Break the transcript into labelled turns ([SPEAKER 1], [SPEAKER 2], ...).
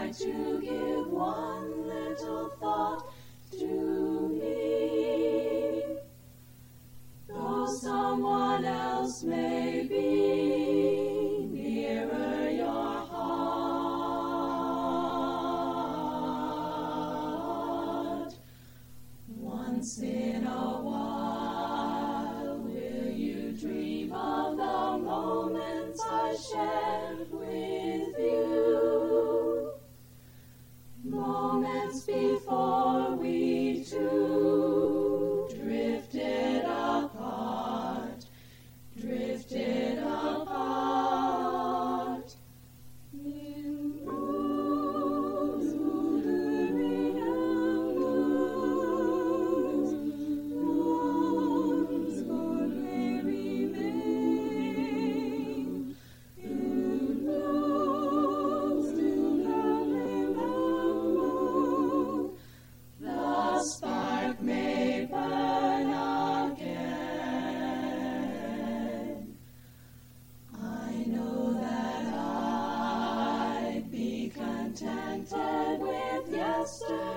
[SPEAKER 1] try to give one little thought to me. Though someone else may be nearer your heart, once in a while will you dream of the moments I shared with you, moments before we two drifted apart, in rooms glittering and rooms only remain, in rooms still having the moon, the spark may burn again. I know that I'd be contented with yesterday.